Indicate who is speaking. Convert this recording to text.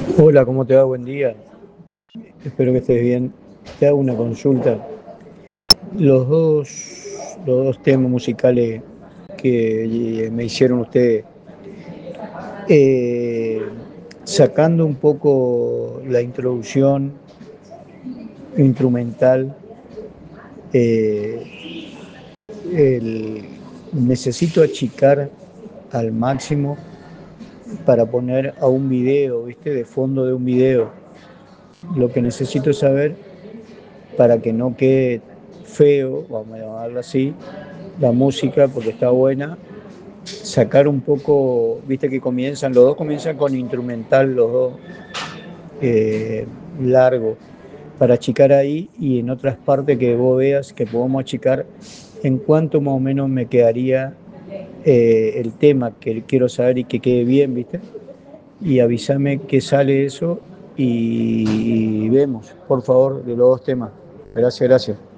Speaker 1: Hola, ¿cómo te va? Buen día. Espero que estés bien. Te hago una consulta. Los dos, los dos temas musicales que me hicieron ustedes, eh, sacando un poco la introducción instrumental, eh, necesito achicar al máximo para poner a un video, ¿viste? De fondo de un video. Lo que necesito saber para que no quede feo, vamos a llamarlo así, la música, porque está buena, sacar un poco, viste que los dos comienzan con instrumental, los dos largo, para achicar ahí y en otras partes que vos veas que podemos achicar, en cuánto más o menos me quedaría el tema que quiero saber y que quede bien, viste, y avísame que sale eso y vemos, por favor, de los dos temas. Gracias, gracias.